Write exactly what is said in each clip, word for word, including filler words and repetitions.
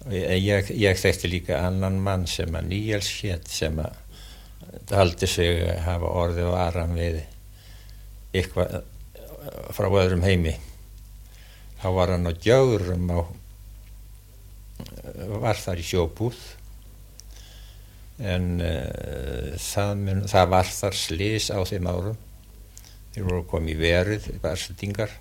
Ég, ég, ég þekkti líka annan mann sem að Níels hét sem að taldi sig hafa orðið varan við eitthvað frá öðrum heimi. Þá var hann á Gjögrum á, var þar í sjóbúð en uh, það, mun, það var þar slys á þeim árum. Þeir voru komið í verið, Íslendingar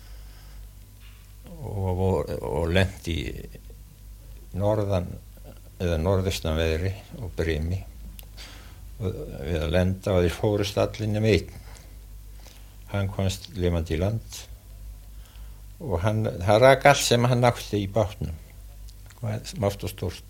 og, og, og lenti í norðan eða norðaustan veðri og brimi og við að lenda og þeir fórust allir nema einn. Hann komst lifandi í land og hann, hann rak allt sem hann átti í bátnum, smátt og stórt.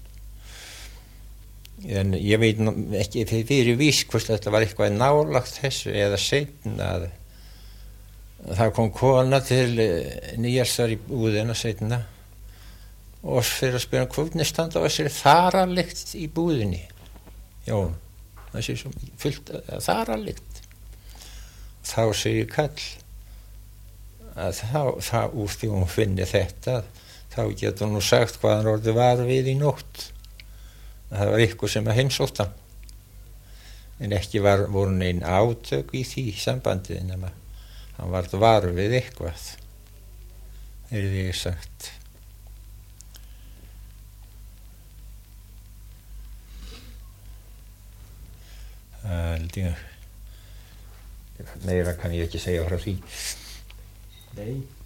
En ég veit ekki fyrir víst hvort þetta var eitthvað nálagt þessu eða seinna að það kom kona til Níelsar í búðina seinna og fyrir að spyrja hvernig standa á þessari þaralykt í búðinni. Já, það sé svo fullt þaralykt. Þá segir kall að þá, þá úr því hún finni þetta, þá getur hún nú sagt hvað hann orðið var við í nótt. Það var eitthvað sem að heimsótt hann. En ekki var, voru nein átök í því sambandið nema hann varð var við eitthvað. Það er því sagt. Uh, meira kann ég ekki segja frá því. Nei.